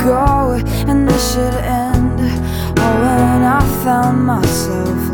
go and this should end. Oh, when I found myself